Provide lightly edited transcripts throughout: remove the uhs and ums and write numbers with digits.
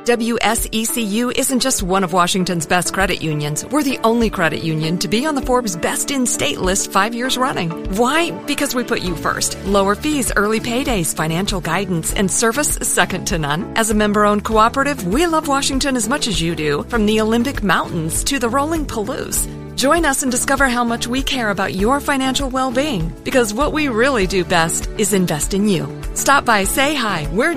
WSECU isn't just one of Washington's best credit unions. We're the only credit union to be on the Forbes Best in State list 5 years running. Why? Because we put you first. Lower fees, early paydays, financial guidance, and service second to none. As a member-owned cooperative, we love Washington as much as you do, from the Olympic Mountains to the rolling Palouse. Join us and discover how much we care about your financial well-being, because what we really do best is invest in you. Stop by, say hi. We're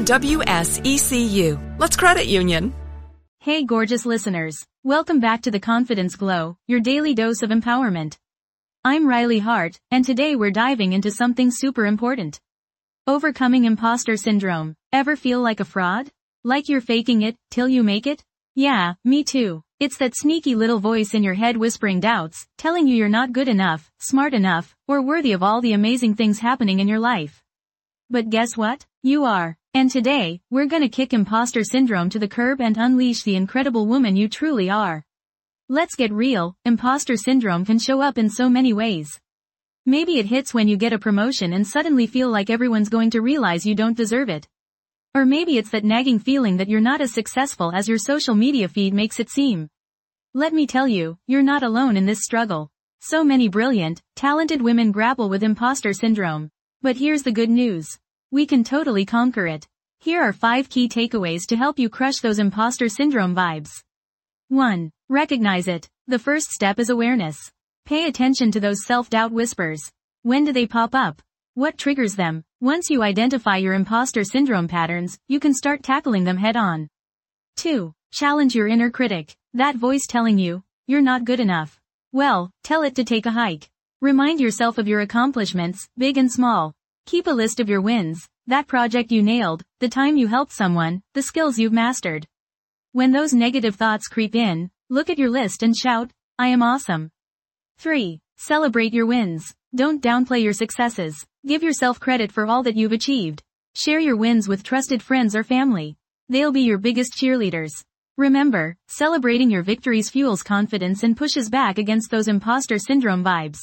WSECU. Let's credit union. Hey gorgeous listeners. Welcome back to the Confidence Glow, your daily dose of empowerment. I'm Riley Hart, and today we're diving into something super important. Overcoming imposter syndrome. Ever feel like a fraud? Like you're faking it till you make it? Yeah, me too. It's that sneaky little voice in your head whispering doubts, telling you you're not good enough, smart enough, or worthy of all the amazing things happening in your life. But guess what? You are. And today, we're gonna kick imposter syndrome to the curb and unleash the incredible woman you truly are. Let's get real. Imposter syndrome can show up in so many ways. Maybe it hits when you get a promotion and suddenly feel like everyone's going to realize you don't deserve it. Or maybe it's that nagging feeling that you're not as successful as your social media feed makes it seem. Let me tell you, you're not alone in this struggle. So many brilliant, talented women grapple with imposter syndrome. But here's the good news. We can totally conquer it. Here are 5 key takeaways to help you crush those imposter syndrome vibes. 1. Recognize it. The first step is awareness. Pay attention to those self-doubt whispers. When do they pop up? What triggers them? Once you identify your imposter syndrome patterns, you can start tackling them head-on. 2. Challenge your inner critic. That voice telling you, you're not good enough. Well, tell it to take a hike. Remind yourself of your accomplishments, big and small. Keep a list of your wins, that project you nailed, the time you helped someone, the skills you've mastered. When those negative thoughts creep in, look at your list and shout, I am awesome. 3. Celebrate your wins. Don't downplay your successes. Give yourself credit for all that you've achieved. Share your wins with trusted friends or family. They'll be your biggest cheerleaders. Remember, celebrating your victories fuels confidence and pushes back against those imposter syndrome vibes.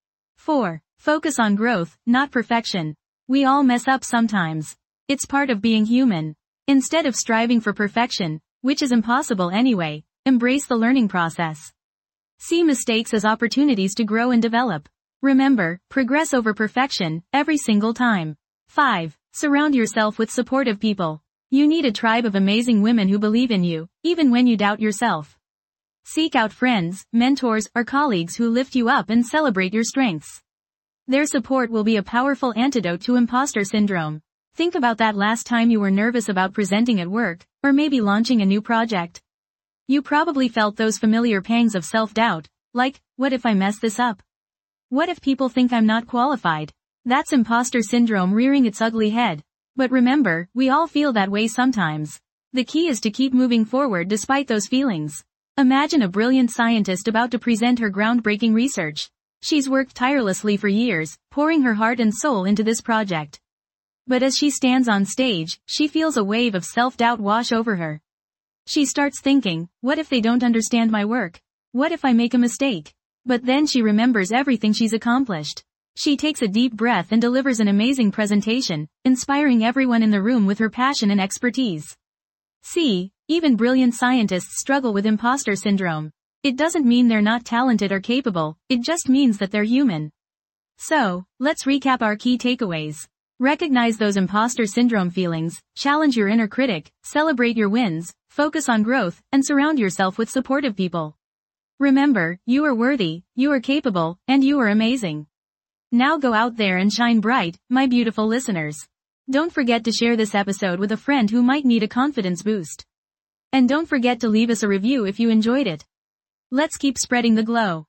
4. Focus on growth, not perfection. We all mess up sometimes. It's part of being human. Instead of striving for perfection, which is impossible anyway, embrace the learning process. See mistakes as opportunities to grow and develop. Remember, progress over perfection, every single time. 5. Surround yourself with supportive people. You need a tribe of amazing women who believe in you, even when you doubt yourself. Seek out friends, mentors, or colleagues who lift you up and celebrate your strengths. Their support will be a powerful antidote to imposter syndrome. Think about that last time you were nervous about presenting at work, or maybe launching a new project. You probably felt those familiar pangs of self-doubt, like, what if I mess this up? What if people think I'm not qualified? That's imposter syndrome rearing its ugly head. But remember, we all feel that way sometimes. The key is to keep moving forward despite those feelings. Imagine a brilliant scientist about to present her groundbreaking research. She's worked tirelessly for years, pouring her heart and soul into this project. But as she stands on stage, she feels a wave of self-doubt wash over her. She starts thinking, what if they don't understand my work? What if I make a mistake? But then she remembers everything she's accomplished. She takes a deep breath and delivers an amazing presentation, inspiring everyone in the room with her passion and expertise. See, even brilliant scientists struggle with imposter syndrome. It doesn't mean they're not talented or capable, it just means that they're human. So, let's recap our key takeaways. Recognize those imposter syndrome feelings, challenge your inner critic, celebrate your wins, focus on growth, and surround yourself with supportive people. Remember, you are worthy, you are capable, and you are amazing. Now go out there and shine bright, my beautiful listeners. Don't forget to share this episode with a friend who might need a confidence boost. And don't forget to leave us a review if you enjoyed it. Let's keep spreading the glow.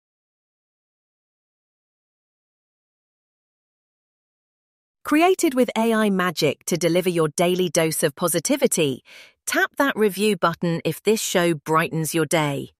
Created with AI magic to deliver your daily dose of positivity, tap that review button if this show brightens your day.